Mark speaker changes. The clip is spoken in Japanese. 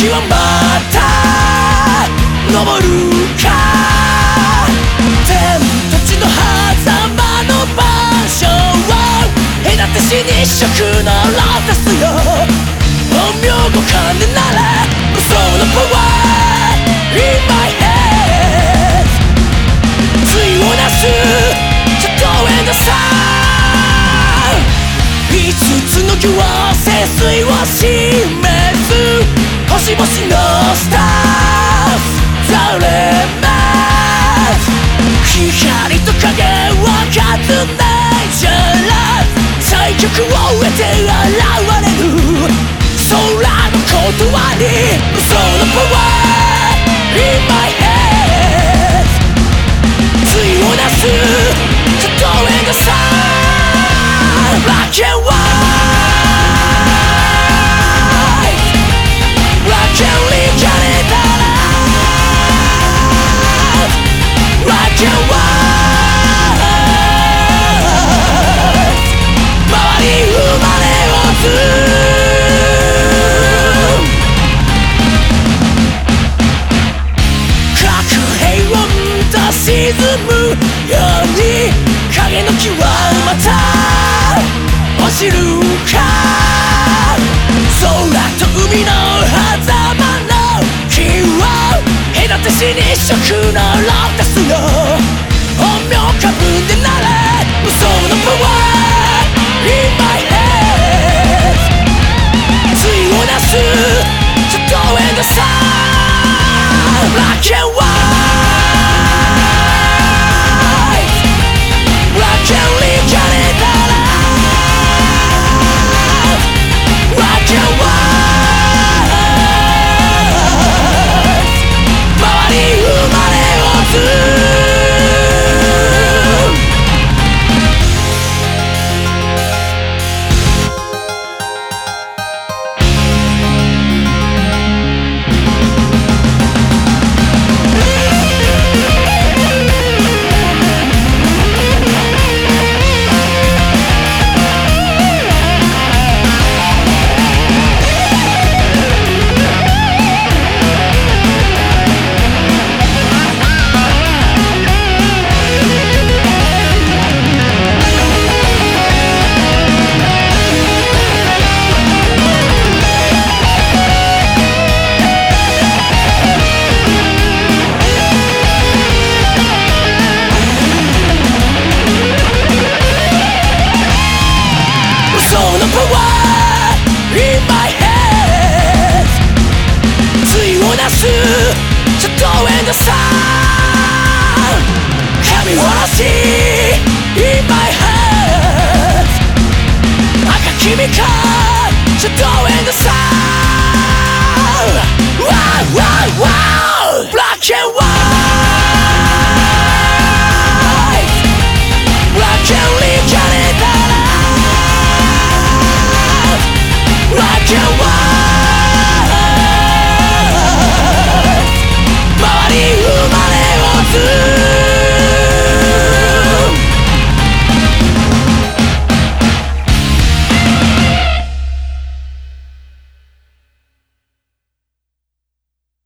Speaker 1: 日はまた昇るか。天と地の狭間の場所を隔てし日食のロータスよ。本名ご金なら無双のパワー In my head 対をなすシャドウエンドサン。5つの行聖水を示す星々のスターされます。光と影を数ないじゃら最極を得て現れる空の言葉に無双のパワー In my head 対をなすシャドウエンドサン。Black and white Black and legend Black and white 周り生まれをず核平穏と沈むように影の木はまた落ちるか。空と海の狭間の木を隔てし日食のロータスよ。本名かぶってなら無双のパワー In my head 対をなすシャドウエンドサン。Black and white Black and legend Black and white 周り生まれをずシャドウエンドサン。神殺し In my head 赤君かシャドウエンドサン。Wow wow wow Black and white